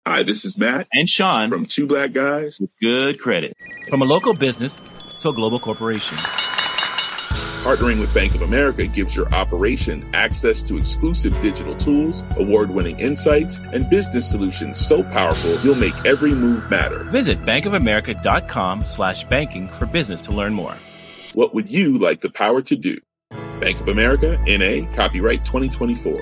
Hi, this is Matt and Sean from Two Black Guys with Good Credit. From a local business to a global corporation. Partnering with Bank of America gives your operation access to exclusive digital tools, award-winning insights, and business solutions so powerful you'll make every move matter. Visit bankofamerica.com/banking for business to learn more. What would you like the power to do? Bank of America, N.A., copyright 2024.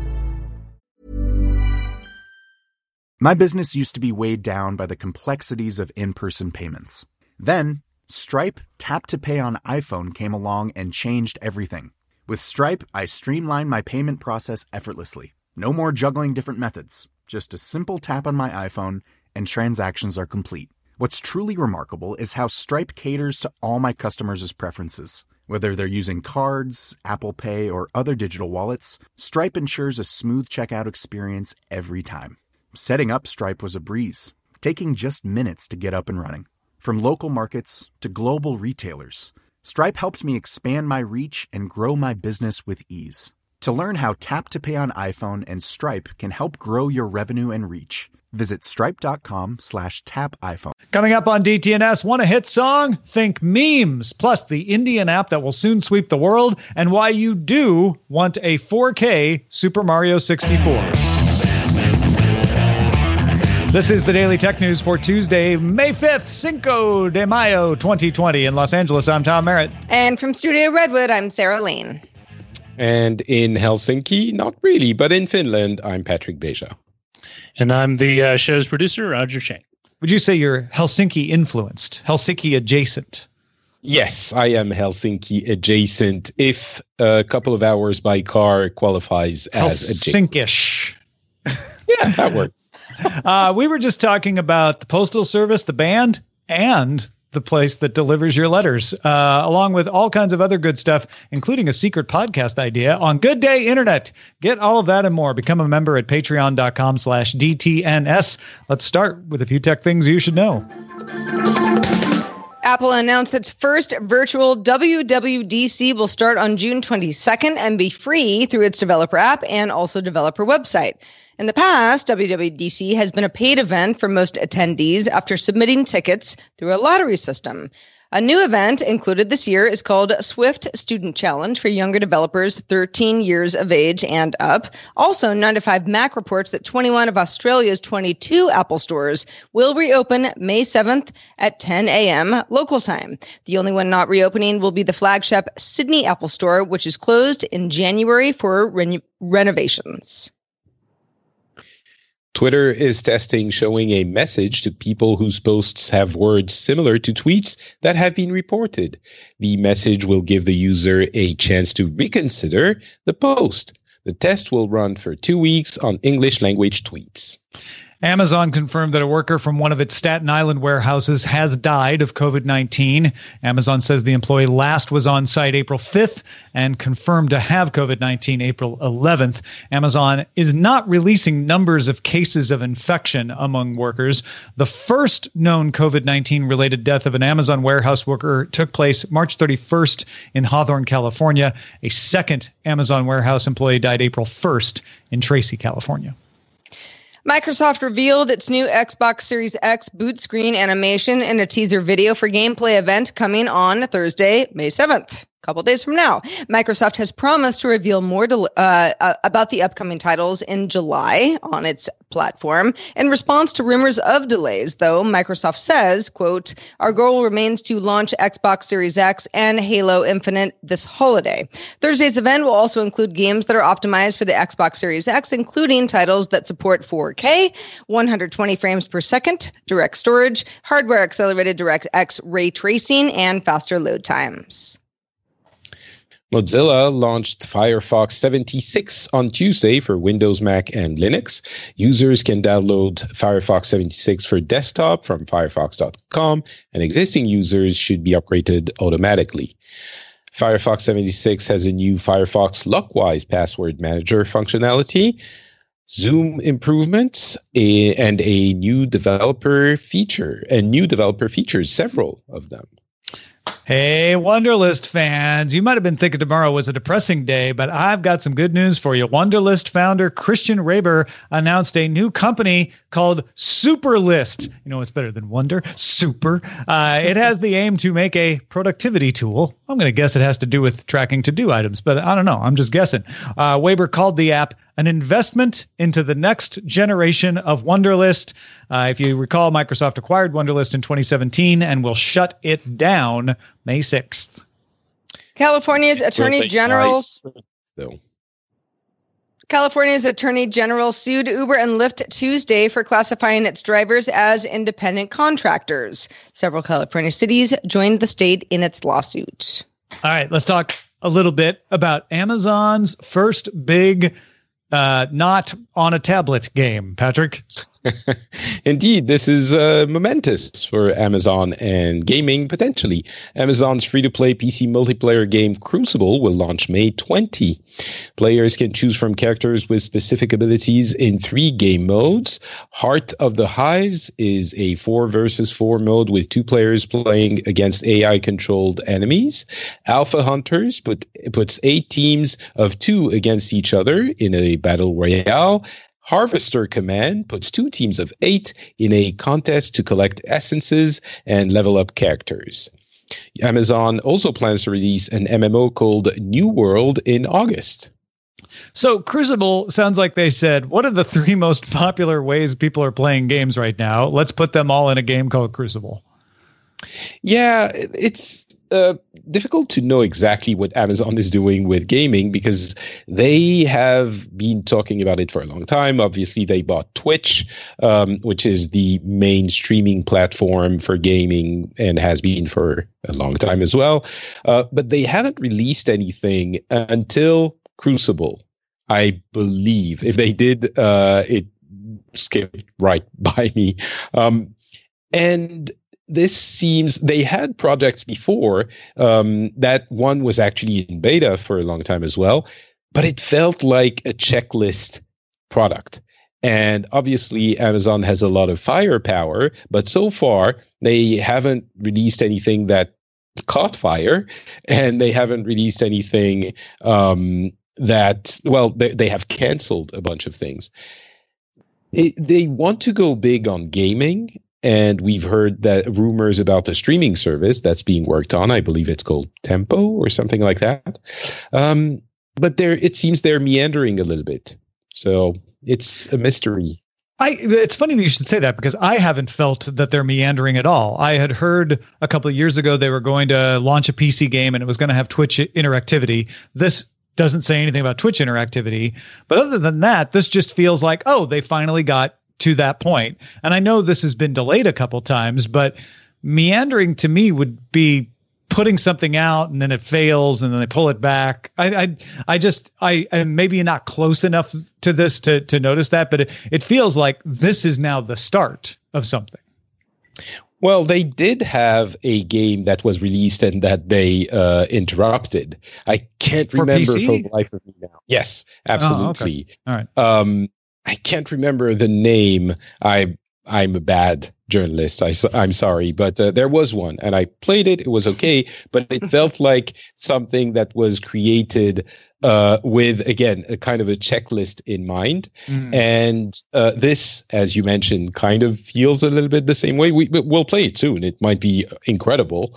My business used to be weighed down by the complexities of in-person payments. Then, Stripe Tap to Pay on iPhone came along and changed everything. With Stripe, I streamlined my payment process effortlessly. No more juggling different methods. Just a simple tap on my iPhone and transactions are complete. What's truly remarkable is how Stripe caters to all my customers' preferences. Whether they're using cards, Apple Pay, or other digital wallets, Stripe ensures a smooth checkout experience every time. Setting up Stripe was a breeze, taking just minutes to get up and running. From local markets to global retailers, Stripe helped me expand my reach and grow my business with ease. To learn how Tap to Pay on iPhone and Stripe can help grow your revenue and reach, visit stripe.com/tapiphone. Coming up on DTNS, want a hit song? Think memes, plus the Indian app that will soon sweep the world, and why you do want a 4K Super Mario 64. This is the Daily Tech News for Tuesday, May 5th, Cinco de Mayo 2020. In Los Angeles, I'm Tom Merritt. And from Studio Redwood, I'm Sarah Lane. And in Helsinki, not really, but in Finland, I'm Patrick Beja. And I'm the show's producer, Roger Chang. Would you say you're Helsinki influenced, Helsinki adjacent? Yes, I am Helsinki adjacent if a couple of hours by car qualifies as adjacent. Helsinkish. Yeah, that works. We were just talking about the Postal Service, the band, and the place that delivers your letters, along with all kinds of other good stuff, including a secret podcast idea on Good Day Internet. Get all of that and more. Become a member at patreon.com/DTNS. Let's start with a few tech things you should know. Apple announced its first virtual WWDC will start on June 22nd and be free through its developer app and also developer website. In the past, WWDC has been a paid event for most attendees after submitting tickets through a lottery system. A new event included this year is called Swift Student Challenge for younger developers 13 years of age and up. Also, 9 to 5 Mac reports that 21 of Australia's 22 Apple stores will reopen May 7th at 10 a.m. local time. The only one not reopening will be the flagship Sydney Apple Store, which is closed in January for renovations. Twitter is testing showing a message to people whose posts have words similar to tweets that have been reported. The message will give the user a chance to reconsider the post. The test will run for 2 weeks on English language tweets. Amazon confirmed that a worker from one of its Staten Island warehouses has died of COVID-19. Amazon says the employee last was on site April 5th and confirmed to have COVID-19 April 11th. Amazon is not releasing numbers of cases of infection among workers. The first known COVID-19 related death of an Amazon warehouse worker took place March 31st in Hawthorne, California. A second Amazon warehouse employee died April 1st in Tracy, California. Microsoft revealed its new Xbox Series X boot screen animation in a teaser video for gameplay event coming on Thursday, May 7th. A couple days from now. Microsoft has promised to reveal more about the upcoming titles in July on its platform. In response to rumors of delays, though, Microsoft says, quote, "Our goal remains to launch Xbox Series X and Halo Infinite this holiday." Thursday's event will also include games that are optimized for the Xbox Series X, including titles that support 4K, 120 frames per second, direct storage, hardware-accelerated DirectX ray tracing, and faster load times. Mozilla launched Firefox 76 on Tuesday for Windows, Mac, and Linux. Users can download Firefox 76 for desktop from firefox.com, and existing users should be upgraded automatically. Firefox 76 has a new Firefox Lockwise password manager functionality, Zoom improvements, and a new developer feature, several of them. Hey, Wunderlist fans. You might have been thinking tomorrow was a depressing day, but I've got some good news for you. Wunderlist founder Christian Raber announced a new company called Superlist. You know what's better than Wonder? Super. It has the aim to make a productivity tool. I'm going to guess it has to do with tracking to-do items, but I don't know. I'm just guessing. Weber called the app an investment into the next generation of Wunderlist. If you recall, Microsoft acquired Wunderlist in 2017 and will shut it down May 6th. California's Attorney General sued Uber and Lyft Tuesday for classifying its drivers as independent contractors. Several California cities joined the state in its lawsuit. All right, let's talk a little bit about Amazon's first big not on a tablet game. Patrick? Indeed, this is momentous for Amazon and gaming, potentially. Amazon's free-to-play PC multiplayer game Crucible will launch May 20. Players can choose from characters with specific abilities in 3 game modes. Heart of the Hives is a 4 versus 4 mode with 2 players playing against AI-controlled enemies. Alpha Hunters puts 8 teams of 2 against each other in a battle royale. Harvester Command puts 2 teams of 8 in a contest to collect essences and level up characters. Amazon also plans to release an MMO called New World in August. So Crucible sounds like they said, what are the 3 most popular ways people are playing games right now? Let's put them all in a game called Crucible. Yeah, it's difficult to know exactly what Amazon is doing with gaming because they have been talking about it for a long time. Obviously, they bought Twitch, which is the main streaming platform for gaming and has been for a long time as well. But they haven't released anything until Crucible, I believe. If they did, it skipped right by me. And this seems they had projects before. That one was actually in beta for a long time as well, but it felt like a checklist product. And obviously, Amazon has a lot of firepower, but so far they haven't released anything that caught fire, and they haven't released anything they have canceled a bunch of things. They want to go big on gaming. And we've heard that rumors about a streaming service that's being worked on. I believe it's called Tempo or something like that. But it seems they're meandering a little bit. So it's a mystery. It's funny that you should say that because I haven't felt that they're meandering at all. I had heard a couple of years ago they were going to launch a PC game and it was going to have Twitch interactivity. This doesn't say anything about Twitch interactivity. But other than that, this just feels like, they finally got to that point. And I know this has been delayed a couple times, but meandering to me would be putting something out and then it fails and then they pull it back. I am maybe not close enough to this to notice that, but it feels like this is now the start of something. Well, they did have a game that was released and that they interrupted. I can't remember for the life of me now. Yes, absolutely. Oh, okay. All right. I can't remember the name. I'm a bad journalist. I'm sorry, but there was one, and I played it. It was okay, but it felt like something that was created with, again, a kind of a checklist in mind. And this, as you mentioned, kind of feels a little bit the same way. We'll play it soon. It might be incredible.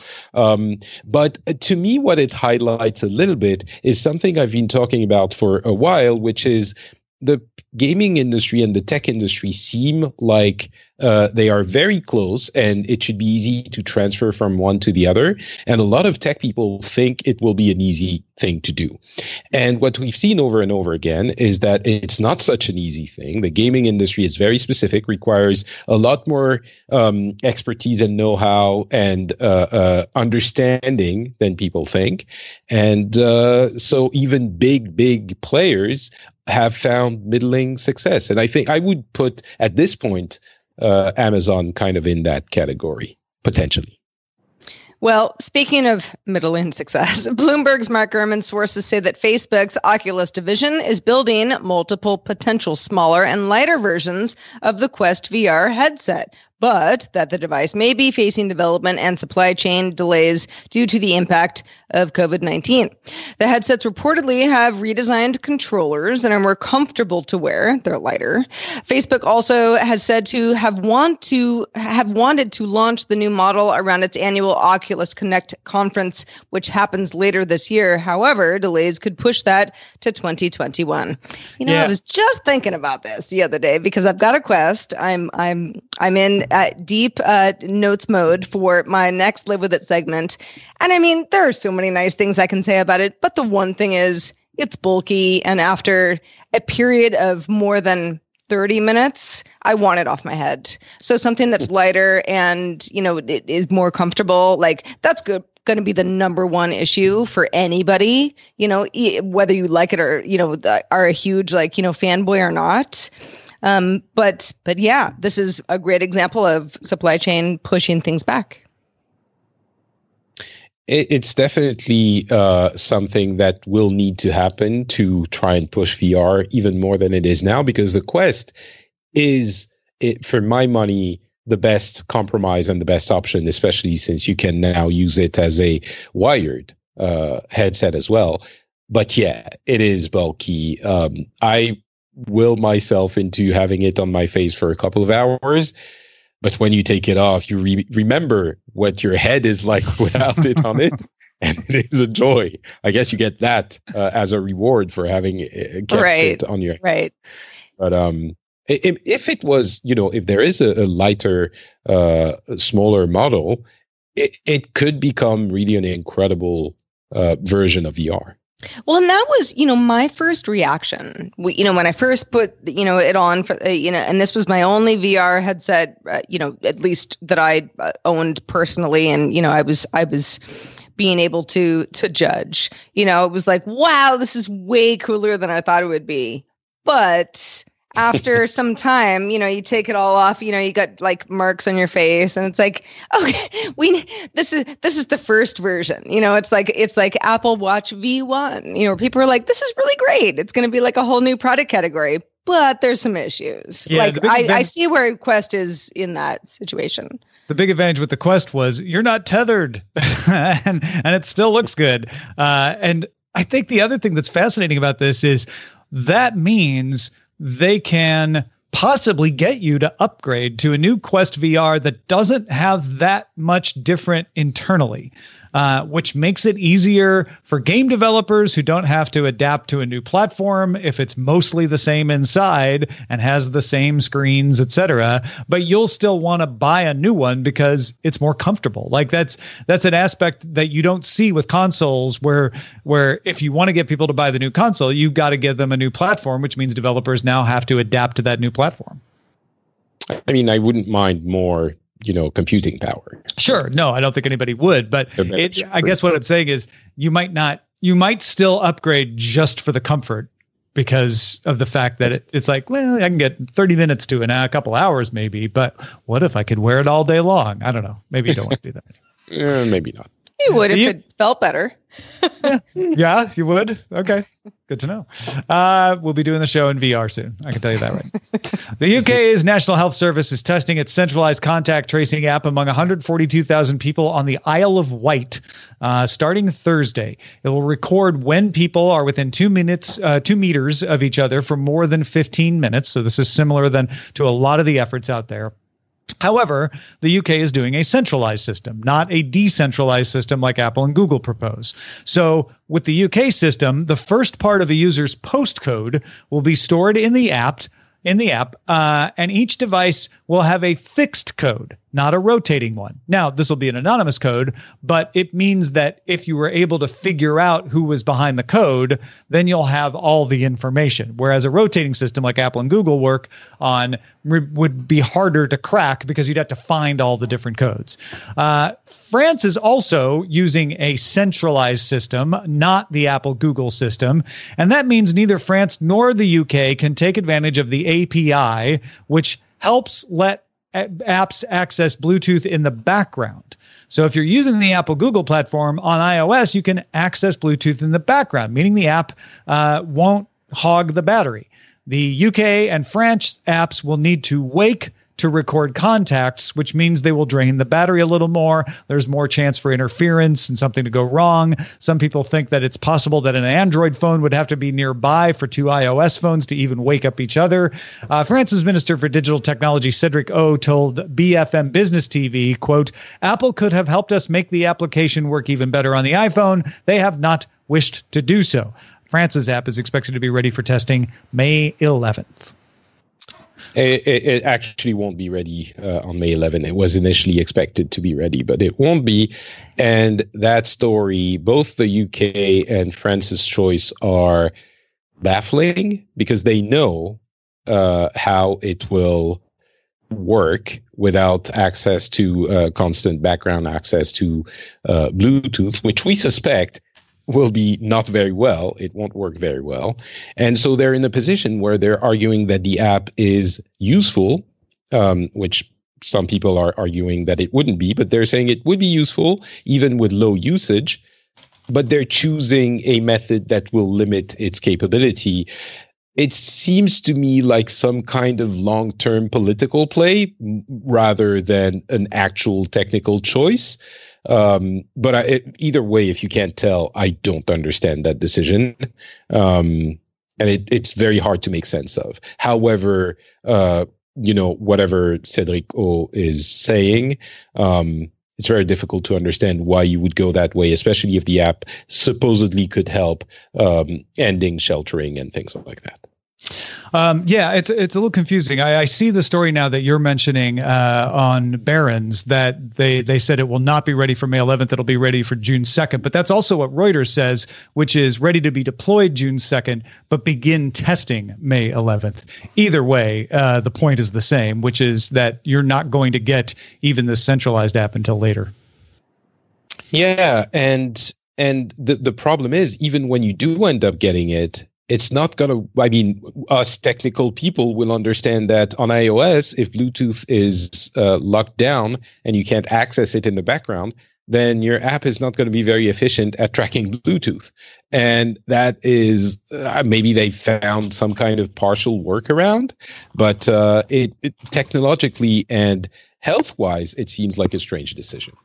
But to me, what it highlights a little bit is something I've been talking about for a while, which is the gaming industry and the tech industry seem like they are very close, and it should be easy to transfer from one to the other. And a lot of tech people think it will be an easy thing to do. And what we've seen over and over again is that it's not such an easy thing. The gaming industry is very specific, requires a lot more expertise and know-how and understanding than people think. And so even big players have found middling success. And I think I would put, at this point, Amazon kind of in that category, potentially. Well, speaking of middling success, Bloomberg's Mark Gurman sources say that Facebook's Oculus division is building multiple potential smaller and lighter versions of the Quest VR headset. but that the device may be facing development and supply chain delays due to the impact of COVID-19. The headsets reportedly have redesigned controllers and are more comfortable to wear. They're lighter. Facebook also has said to have wanted to launch the new model around its annual Oculus Connect conference, which happens later this year. However, delays could push that to 2021. I was just thinking about this the other day because I've got a Quest. I'm in deep notes mode for my next Live With It segment. And I mean, there are so many nice things I can say about it. But the one thing is it's bulky. And after a period of more than 30 minutes, I want it off my head. So something that's lighter and, it is more comfortable, like that's good. Going to be the number one issue for anybody, whether you like it or, are a huge, fanboy or not. But yeah, this is a great example of supply chain pushing things back. It's definitely something that will need to happen to try and push VR even more than it is now, because the Quest is, for my money, the best compromise and the best option, especially since you can now use it as a wired headset as well. But yeah, it is bulky. I will myself into having it on my face for a couple of hours. But when you take it off, you remember what your head is like without it on it. And it is a joy. I guess you get that as a reward for having kept it on your head. Right. But if it was, if there is a lighter, smaller model, it could become really an incredible version of VR. Well, and that was, my first reaction. When I first put, it on for, and this was my only VR headset, at least that I owned personally, and I was being able to judge. It was like, wow, this is way cooler than I thought it would be. But after some time, you take it all off, you got like marks on your face, and it's like, okay, this is the first version. It's like Apple Watch V1, people are like, this is really great. It's going to be like a whole new product category, but there's some issues. Yeah, I see where Quest is in that situation. The big advantage with the Quest was you're not tethered and it still looks good. And I think the other thing that's fascinating about this is that means they can possibly get you to upgrade to a new Quest VR that doesn't have that much different internally, which makes it easier for game developers who don't have to adapt to a new platform if it's mostly the same inside and has the same screens, etc. But you'll still want to buy a new one because it's more comfortable. Like that's an aspect that you don't see with consoles where if you want to get people to buy the new console, you've got to give them a new platform, which means developers now have to adapt to that new platform. I mean, I wouldn't mind more computing power. Sure. No, I don't think anybody would, but I guess what I'm saying is you might still upgrade just for the comfort because of the fact that it's like, well, I can get 30 minutes to a couple hours maybe, but what if I could wear it all day long? I don't know. Maybe you don't want to do that. Maybe not. You would if it felt better. Yeah, you would. Okay. Good to know. We'll be doing the show in VR soon. I can tell you that right. The UK's National Health Service is testing its centralized contact tracing app among 142,000 people on the Isle of Wight starting Thursday. It will record when people are within 2 meters of each other for more than 15 minutes. So this is similar to a lot of the efforts out there. However, the UK is doing a centralized system, not a decentralized system like Apple and Google propose. So with the UK system, the first part of a user's postcode will be stored in the app, and each device will have a fixed code, not a rotating one. Now, this will be an anonymous code, but it means that if you were able to figure out who was behind the code, then you'll have all the information. Whereas a rotating system like Apple and Google work on would be harder to crack because you'd have to find all the different codes. France is also using a centralized system, not the Apple Google system. And that means neither France nor the UK can take advantage of the API, which helps let apps access Bluetooth in the background. So if you're using the Apple Google platform on iOS, you can access Bluetooth in the background, meaning the app won't hog the battery. The UK and French apps will need to wake to record contacts, which means they will drain the battery a little more. There's more chance for interference and something to go wrong. Some people think that it's possible that an Android phone would have to be nearby for two iOS phones to even wake up each other. France's Minister for Digital Technology, Cedric O, told BFM Business TV, quote, Apple could have helped us make the application work even better on the iPhone. They have not wished to do so. France's app is expected to be ready for testing May 11th. It actually won't be ready on May 11th. It was initially expected to be ready, but it won't be. And that story, both the UK and France's choice are baffling because they know how it will work without access to constant background access to Bluetooth, which we suspect will be not very well. It won't work very well. And so they're in a position where they're arguing that the app is useful, which some people are arguing that it wouldn't be, but they're saying it would be useful even with low usage, but they're choosing a method that will limit its capability. It seems to me like some kind of long-term political play rather than an actual technical choice. But either way, if you can't tell, I don't understand that decision. And it's very hard to make sense of. However, whatever Cedric O is saying, it's very difficult to understand why you would go that way, especially if the app supposedly could help ending sheltering and things like that. It's a little confusing. I see the story now that you're mentioning on Barron's that they said it will not be ready for May 11th. It'll be ready for June 2nd. But that's also what Reuters says, which is ready to be deployed June 2nd, but begin testing May 11th. Either way, the point is the same, which is that you're not going to get even the centralized app until later. Yeah, and the problem is, even when you do end up getting it, it's not going to, us technical people will understand that on iOS, if Bluetooth is locked down and you can't access it in the background, then your app is not going to be very efficient at tracking Bluetooth. And that is, maybe they found some kind of partial workaround, but it technologically and health-wise, it seems like a strange decision.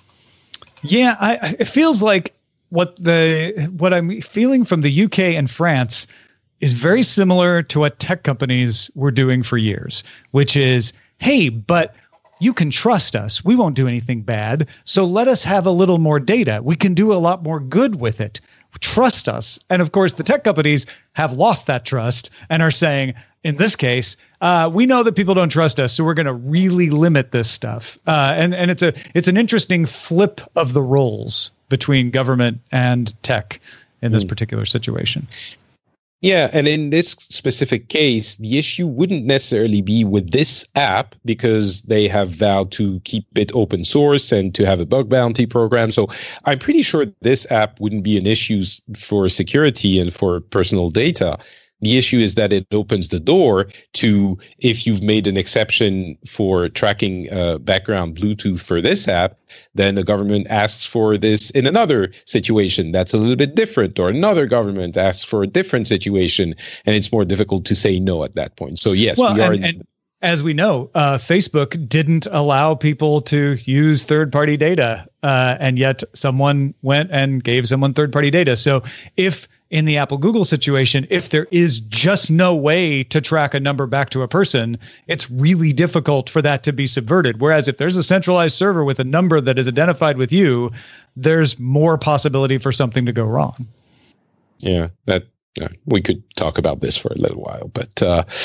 Yeah, it feels like what I'm feeling from the UK and France is very similar to what tech companies were doing for years, which is, hey, but you can trust us. We won't do anything bad. So let us have a little more data. We can do a lot more good with it. Trust us. And of course, the tech companies have lost that trust and are saying, in this case, we know that people don't trust us, so we're going to really limit this stuff. And it's an interesting flip of the roles between government and tech in this particular situation. Yeah, and in this specific case, the issue wouldn't necessarily be with this app because they have vowed to keep it open source and to have a bug bounty program. So I'm pretty sure this app wouldn't be an issue for security and for personal data. The issue is that it opens the door to, if you've made an exception for tracking background Bluetooth for this app, then the government asks for this in another situation that's a little bit different, or another government asks for a different situation, and it's more difficult to say no at that point. So yes, we are. And as we know, Facebook didn't allow people to use third-party data, and yet someone went and gave someone third-party data. So if in the Apple Google situation, if there is just no way to track a number back to a person, it's really difficult for that to be subverted. Whereas if there's a centralized server with a number that is identified with you, there's more possibility for something to go wrong. Yeah, we could talk about this for a little while, but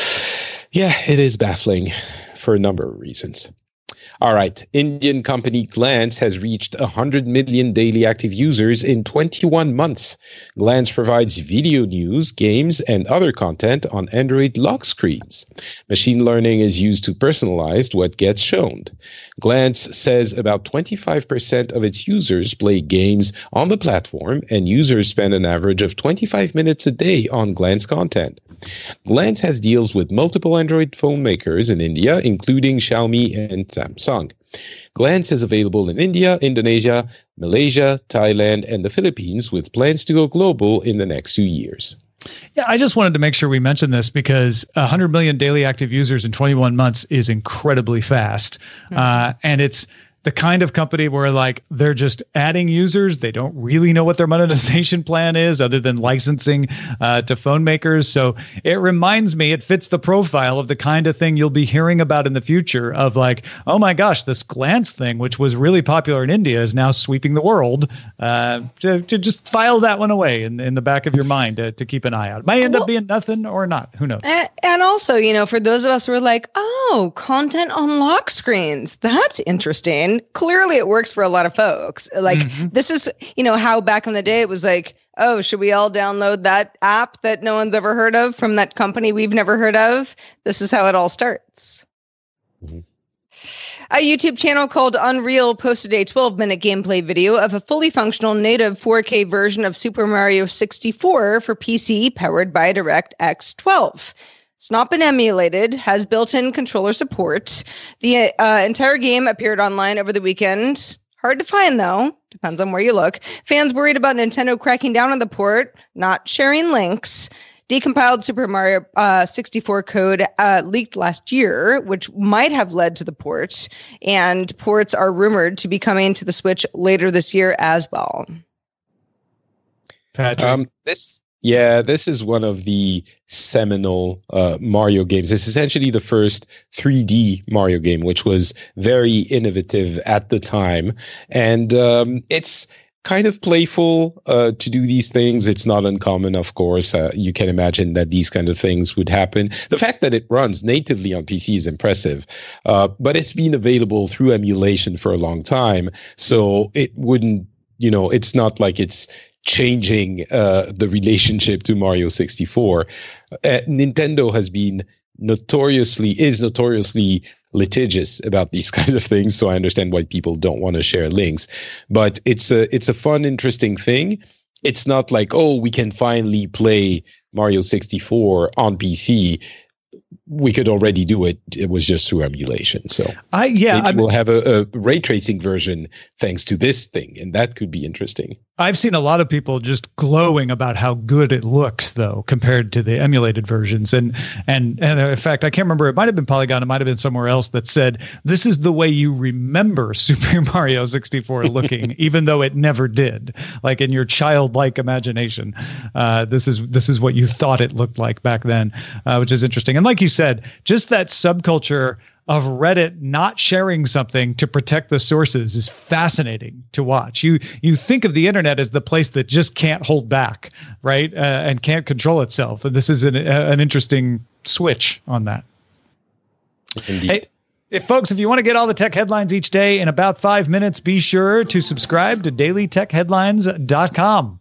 yeah, it is baffling for a number of reasons. All right. Indian company Glance has reached 100 million daily active users in 21 months. Glance provides video news, games, and other content on Android lock screens. Machine learning is used to personalize what gets shown. Glance says about 25% of its users play games on the platform, and users spend an average of 25 minutes a day on Glance content. Glance has deals with multiple Android phone makers in India, including Xiaomi and Samsung. Glance is available in India, Indonesia, Malaysia, Thailand, and the Philippines, with plans to go global in the next 2 years. Yeah, I just wanted to make sure we mentioned this because 100 million daily active users in 21 months is incredibly fast. And it's the kind of company where like they're just adding users. They don't really know what their monetization plan is other than licensing to phone makers. So it reminds me, it fits the profile of the kind of thing you'll be hearing about in the future of like, oh my gosh, this Glance thing, which was really popular in India, is now sweeping the world. To just file that one away in the back of your mind to keep an eye out. It might end up being nothing or not. Who knows? And also, you know, for those of us who are like, oh, content on lock screens, that's interesting. Clearly it works for a lot of folks. Like this is, you know, how back in the day it was like, oh, should we all download that app that no one's ever heard of from that company we've never heard of? This is how it all starts. A YouTube channel called Unreal posted a 12-minute gameplay video of a fully functional native 4K version of Super Mario 64 for PC powered by DirectX 12. It's not been emulated, has built-in controller support. The entire game appeared online over the weekend. Hard to find, though. Depends on where you look. Fans worried about Nintendo cracking down on the port, not sharing links. Decompiled Super Mario 64 code leaked last year, which might have led to the port. And ports are rumored to be coming to the Switch later this year as well. Patrick. This is one of the seminal Mario games. It's essentially the first 3D Mario game, which was very innovative at the time. And it's kind of playful to do these things. It's not uncommon, of course. You can imagine that these kind of things would happen. The fact that it runs natively on PC is impressive, but it's been available through emulation for a long time. So it wouldn't, you know, it's not like it's changing the relationship to Mario 64. Nintendo has been notoriously litigious about these kinds of things, so I understand why people don't want to share links. But it's a fun, interesting thing. It's not like, oh, we can finally play Mario 64 on PC. We could already do it. It was just through emulation. So we'll have a ray tracing version thanks to this thing, and that could be interesting. I've seen a lot of people just glowing about how good it looks, though, compared to the emulated versions. And in fact, I can't remember. It might have been Polygon. It might have been somewhere else that said this is the way you remember Super Mario 64 looking, even though it never did. Like in your childlike imagination, this is what you thought it looked like back then, which is interesting. And like you said, just that subculture of Reddit not sharing something to protect the sources is fascinating to watch. You think of the internet as the place that just can't hold back, right? And can't control itself. And this is an interesting switch on that. Indeed. Hey, folks, if you want to get all the tech headlines each day in about 5 minutes, be sure to subscribe to dailytechheadlines.com.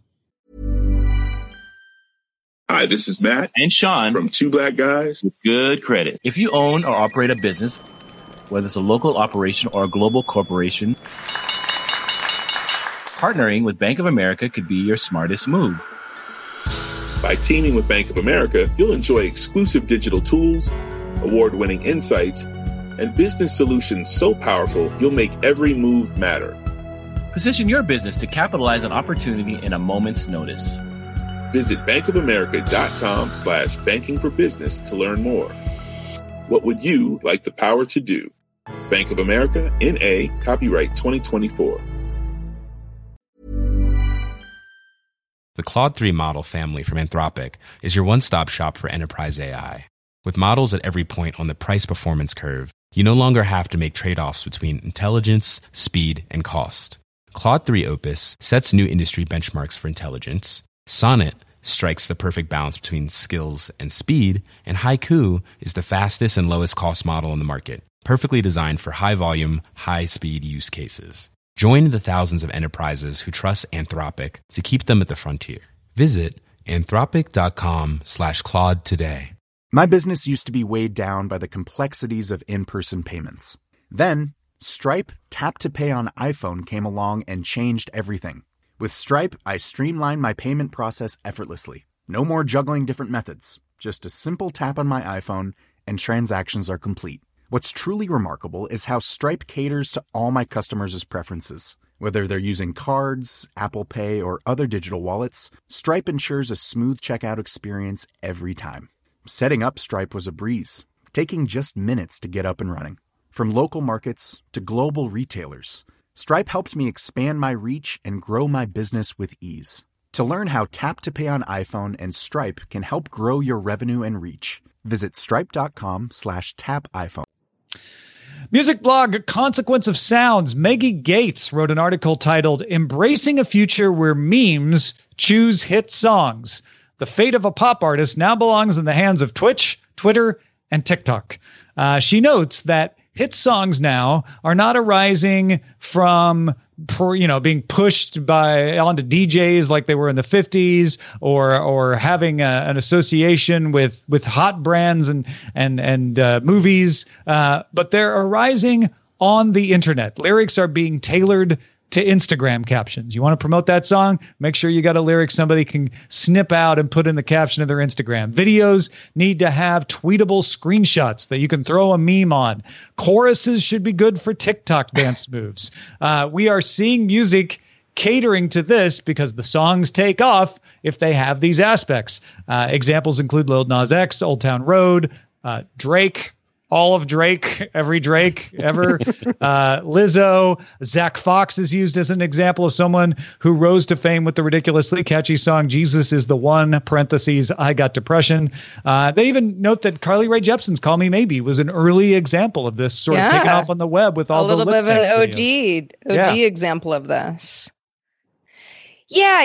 Hi, this is Matt And Sean from Two Black Guys with Good Credit. If you own or operate a business, whether it's a local operation or a global corporation, partnering with Bank of America could be your smartest move. By teaming with Bank of America, you'll enjoy exclusive digital tools, award-winning insights, and business solutions so powerful you'll make every move matter. Position your business to capitalize on opportunity in a moment's notice. Visit bankofamerica.com/banking for business to learn more. What would you like the power to do? Bank of America, N.A., copyright 2024. The Claude 3 model family from Anthropic is your one-stop shop for enterprise AI. With models at every point on the price-performance curve, you no longer have to make trade-offs between intelligence, speed, and cost. Claude 3 Opus sets new industry benchmarks for intelligence. Sonnet strikes the perfect balance between skills and speed, and Haiku is the fastest and lowest cost model in the market, perfectly designed for high-volume, high-speed use cases. Join the thousands of enterprises who trust Anthropic to keep them at the frontier. Visit anthropic.com/Claude today. My business used to be weighed down by the complexities of in-person payments. Then, Stripe Tap to Pay on iPhone came along and changed everything. With Stripe, I streamlined my payment process effortlessly. No more juggling different methods. Just a simple tap on my iPhone, and transactions are complete. What's truly remarkable is how Stripe caters to all my customers' preferences. Whether they're using cards, Apple Pay, or other digital wallets, Stripe ensures a smooth checkout experience every time. Setting up Stripe was a breeze, taking just minutes to get up and running. From local markets to global retailers, Stripe helped me expand my reach and grow my business with ease. To learn how Tap to Pay on iPhone and Stripe can help grow your revenue and reach, visit stripe.com/tapiphone. Music blog Consequence of Sounds. Maggie Gates wrote an article titled Embracing a Future Where Memes Choose Hit Songs. The fate of a pop artist now belongs in the hands of Twitch, Twitter, and TikTok. She notes that hit songs now are not arising from being pushed onto DJs like they were in the 50s, or having an association with hot brands and movies, but they're arising on the internet. Lyrics are being tailored to Instagram captions. You want to promote that song? Make sure you got a lyric somebody can snip out and put in the caption of their Instagram. Videos need to have tweetable screenshots that you can throw a meme on. Choruses should be good for TikTok dance moves. We are seeing music catering to this because the songs take off if they have these aspects. Examples include Lil Nas X, Old Town Road, Drake, all of Drake, every Drake ever, Lizzo. Zach Fox is used as an example of someone who rose to fame with the ridiculously catchy song Jesus is the One, parentheses, I Got Depression. They even note that Carly Rae Jepsen's Call Me Maybe was an early example of this, sort of taken off on the web with all the lip sync A little bit of an OG example of this. Yeah,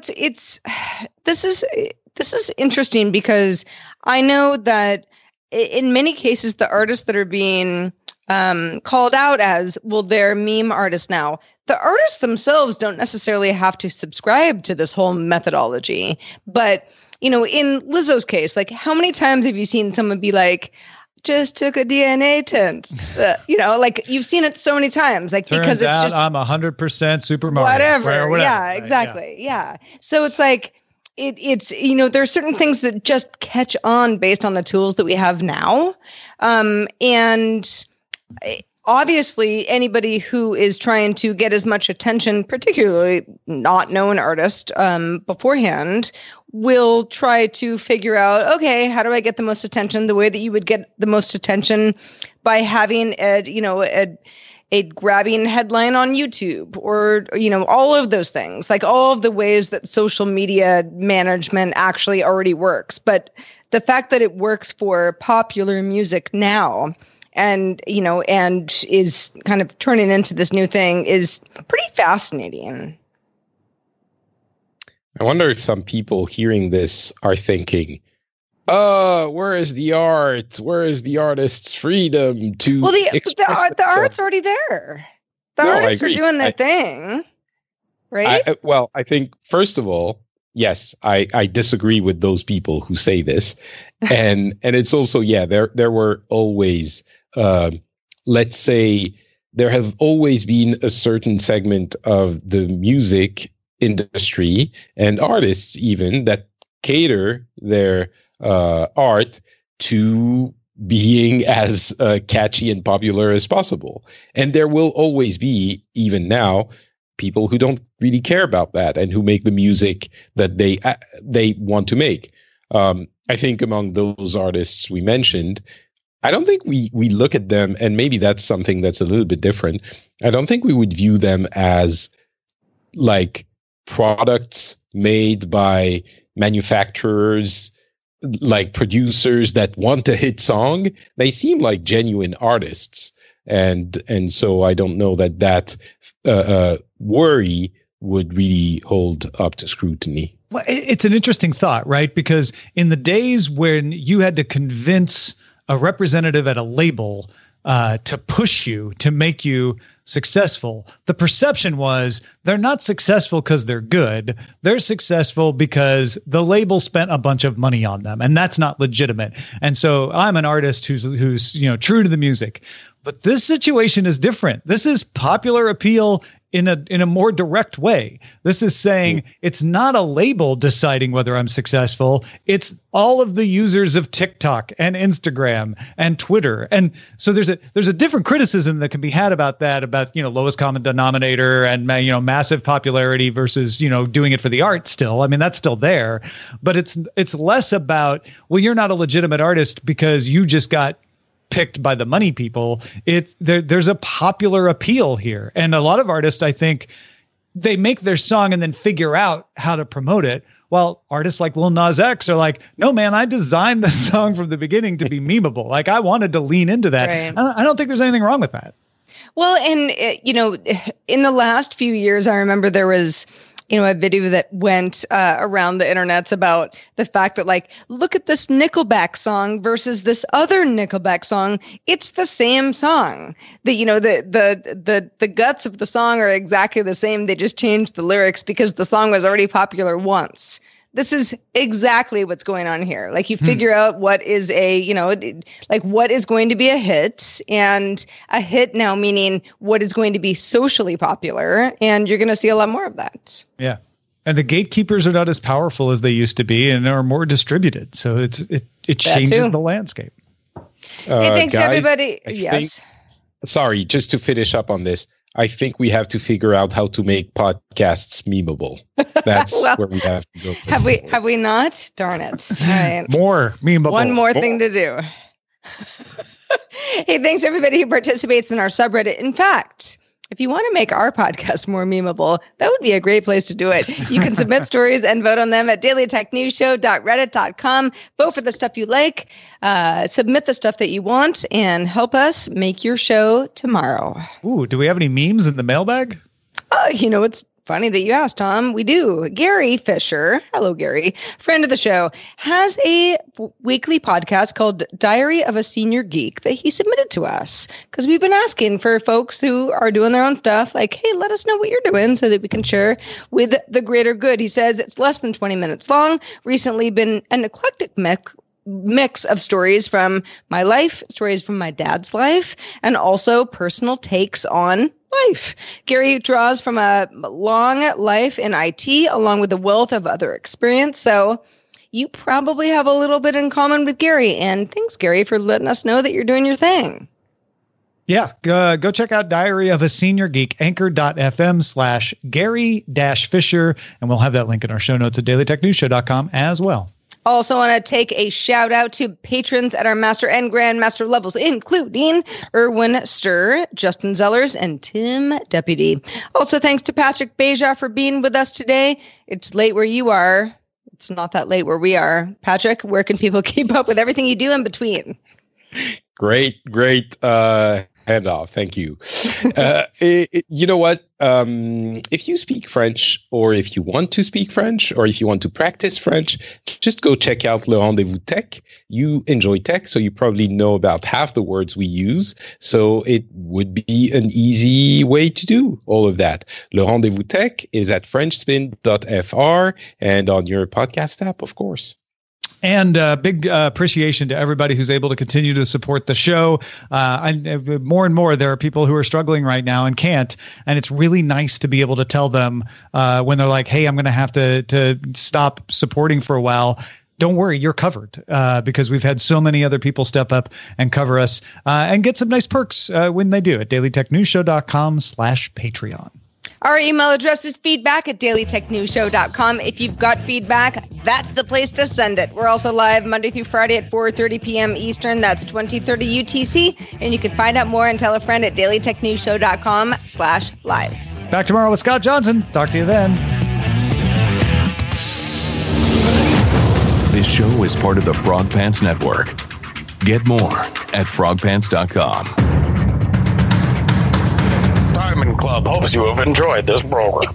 this is interesting because I know that in many cases, the artists that are being called out as, well, they're meme artists now. The artists themselves don't necessarily have to subscribe to this whole methodology. But, in Lizzo's case, like, how many times have you seen someone be like, just took a DNA test? Like, you've seen it so many times, like, Turns because it's out just I'm 100% Super Mario. Whatever. Yeah, exactly. Yeah. So it's like, it's there are certain things that just catch on based on the tools that we have now. And obviously anybody who is trying to get as much attention, particularly not known artist, beforehand, will try to figure out, okay, how do I get the most attention? The way that you would get the most attention by having a grabbing headline on YouTube, or, all of those things, like all of the ways that social media management actually already works. But the fact that it works for popular music now and is kind of turning into this new thing is pretty fascinating. I wonder if some people hearing this are thinking, where is the art? Where is the artist's freedom to express the art's already there. The artists are doing their thing, right? I think, first of all, yes, I disagree with those people who say this. And it's also, there were always, let's say, there have always been a certain segment of the music industry and artists even that cater their art to being as catchy and popular as possible. And there will always be, even now, people who don't really care about that and who make the music that they want to make. I think among those artists we mentioned, I don't think we look at them, and maybe that's something that's a little bit different. I don't think we would view them as like products made by manufacturers, like producers that want a hit song. They seem like genuine artists. And so I don't know that worry would really hold up to scrutiny. Well, it's an interesting thought, right? Because in the days when you had to convince a representative at a label to push you, to make you successful, the perception was they're not successful because they're good. They're successful because the label spent a bunch of money on them, and that's not legitimate. And so I'm an artist who's true to the music. But this situation is different. This is popular appeal in a more direct way. This is saying it's not a label deciding whether I'm successful. It's all of the users of TikTok and Instagram and Twitter. And so there's a different criticism that can be had about that, about, lowest common denominator and, massive popularity versus, doing it for the art still. I mean, that's still there, but it's less about, well, you're not a legitimate artist because you just got picked by the money people. There's a popular appeal here. And a lot of artists, I think, they make their song and then figure out how to promote it. While artists like Lil Nas X are like, no, man, I designed the song from the beginning to be memeable. Like, I wanted to lean into that. Right. I don't think there's anything wrong with that. Well, and, in the last few years, I remember there was a video that went around the internets about the fact that, like, look at this Nickelback song versus this other Nickelback song. It's the same song. The guts of the song are exactly the same. They just changed the lyrics because the song was already popular once. This is exactly what's going on here. Like, you figure out what is what is going to be a hit, and a hit now meaning what is going to be socially popular. And you're going to see a lot more of that. Yeah. And the gatekeepers are not as powerful as they used to be and are more distributed. So it changes the landscape. Hey, thanks, guys, everybody. Yes. Sorry, just to finish up on this. I think we have to figure out how to make podcasts memeable. That's where we have to go. Have we not? Darn it. All right. More memeable. One more thing to do. Hey, thanks everybody who participates in our subreddit. In fact, if you want to make our podcast more memeable, that would be a great place to do it. You can submit stories and vote on them at dailytechnewsshow.reddit.com. Vote for the stuff you like, submit the stuff that you want, and help us make your show tomorrow. Ooh, do we have any memes in the mailbag? It's funny that you asked, Tom. We do. Gary Fisher, hello, Gary, friend of the show, has a weekly podcast called Diary of a Senior Geek that he submitted to us because we've been asking for folks who are doing their own stuff, like, hey, let us know what you're doing so that we can share with the greater good. He says it's less than 20 minutes long, recently been an eclectic mix of stories from my life, stories from my dad's life, and also personal takes on life. Gary draws from a long life in IT along with a wealth of other experience. So you probably have a little bit in common with Gary. And thanks, Gary, for letting us know that you're doing your thing. Yeah, go check out Diary of a Senior Geek, anchor.fm/Gary-Fisher. And we'll have that link in our show notes at dailytechnewsshow.com as well. Also want to take a shout out to patrons at our Master and Grandmaster levels, including Erwin Sturr, Justin Zellers, and Tim Deputy. Also, thanks to Patrick Beja for being with us today. It's late where you are. It's not that late where we are. Patrick, where can people keep up with everything you do in between? Great handoff. Thank you. You know what? If you speak French, or if you want to speak French, or if you want to practice French, just go check out Le Rendezvous Tech. You enjoy tech, so you probably know about half the words we use. So it would be an easy way to do all of that. Le Rendezvous Tech is at frenchspin.fr and on your podcast app, of course. And big appreciation to everybody who's able to continue to support the show. More and more, there are people who are struggling right now and can't. And it's really nice to be able to tell them when they're like, hey, I'm going to have to stop supporting for a while. Don't worry, you're covered because we've had so many other people step up and cover us and get some nice perks when they do at dailytechnewsshow.com/Patreon. Our email address is feedback@dailytechnewsshow.com. If you've got feedback, that's the place to send it. We're also live Monday through Friday at 4:30 p.m. Eastern. That's 2030 UTC. And you can find out more and tell a friend at dailytechnewsshow.com/live. Back tomorrow with Scott Johnson. Talk to you then. This show is part of the Frog Pants Network. Get more at frogpants.com. Diamond Club hopes you have enjoyed this program.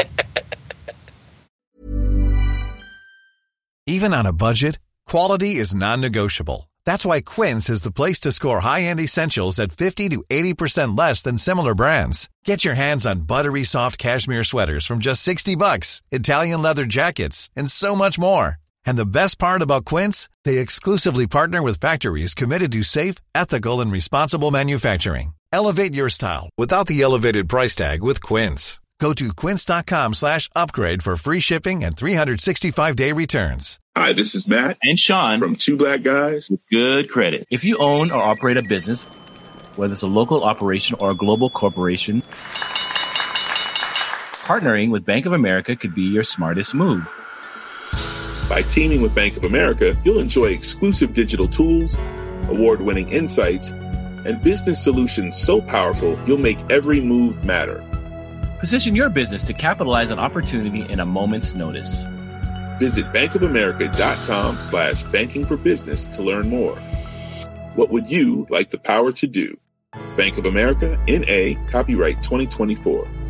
Even on a budget, quality is non-negotiable. That's why Quince is the place to score high-end essentials at 50 to 80% less than similar brands. Get your hands on buttery soft cashmere sweaters from just $60, Italian leather jackets, and so much more. And the best part about Quince, they exclusively partner with factories committed to safe, ethical, and responsible manufacturing. Elevate your style without the elevated price tag with Quince. Go to quince.com/upgrade for free shipping and 365-day returns. Hi, this is Matt and Sean from Two Black Guys with Good Credit. If you own or operate a business, whether it's a local operation or a global corporation, partnering with Bank of America could be your smartest move. By teaming with Bank of America, you'll enjoy exclusive digital tools, award-winning insights, and business solutions so powerful you'll make every move matter. Position your business to capitalize on opportunity in a moment's notice. Visit bankofamerica.com/banking for business to learn more. What would you like the power to do? Bank of America, N.A., copyright 2024.